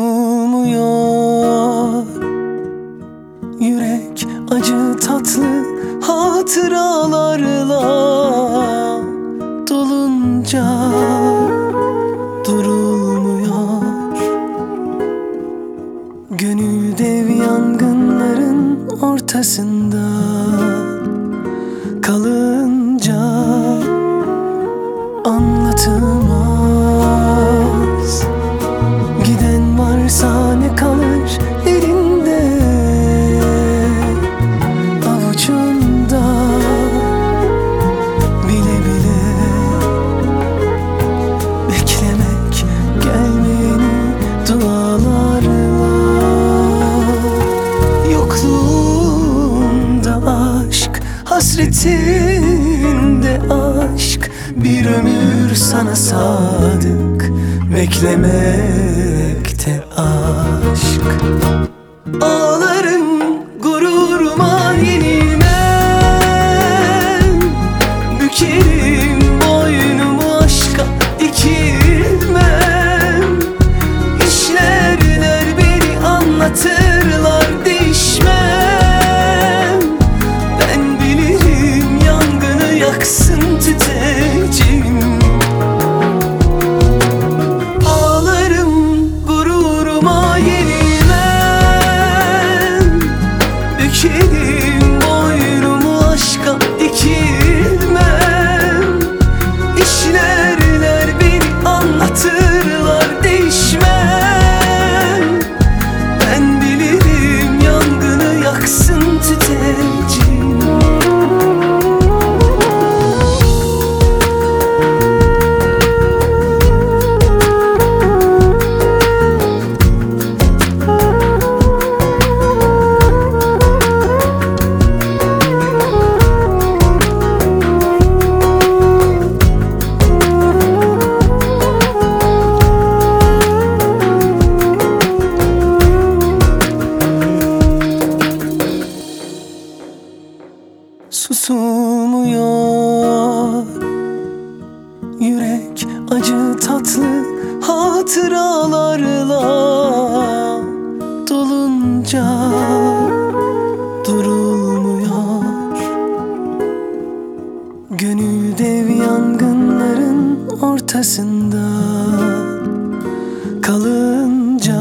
Susulmuyor yürek, acı tatlı hatıralarla dolunca durulmuyor. Gönül dev yangınların ortasında kalınca anlatılmaz. Giden varsa ne kalır elinde, avucunda, bile bile beklemek gelmeyeni dualarla. Yokluğunda aşk, hasretinde aşk, bir ömür sana sadık, beklemekte aşk. Ağlarım gururuma yenilmem, bükerim boynumu aşka dikilmem. İşlerler beni anlatırlar, değişmem. Ben bilirim yangını yaksın tütecim. Bükerim boynumu aşka dikilmem. İşlerler beni anlatırlar, değişmem. Ben bilirim yangını yaksın tütecim. Susulmuyor yürek, acı tatlı hatıralarla dolunca durulmuyor. Gönül dev yangınların ortasında kalınca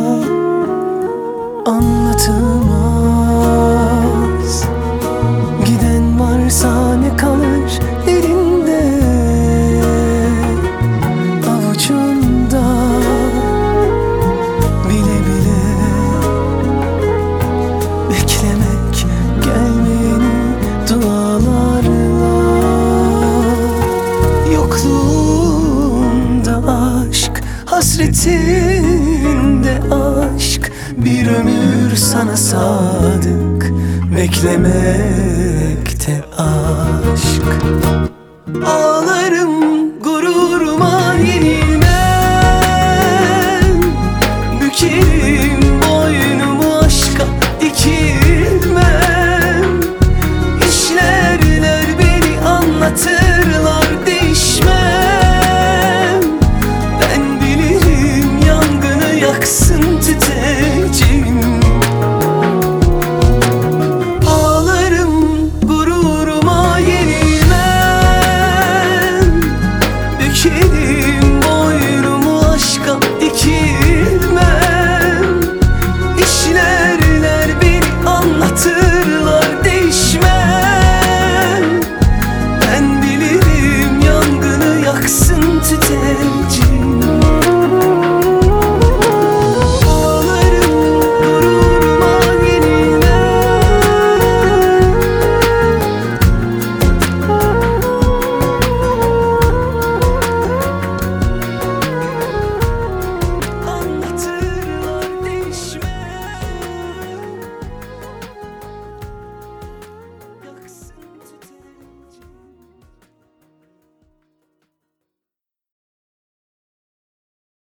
anlatılmaz. Giden varsa ne kalır elinde, avucunda, bile bile beklemek gelmeyeni dualarla. Yokluğunda aşk, hasretinde aşk, bir ömür sana sadık, beklemekte aşk. Ağlarım gururuma yenilmem, bükerim boynumu aşka dikilmem. İşlerler beni anlatırlar, değişmem. Ben bilirim yangını yaksın tütecim.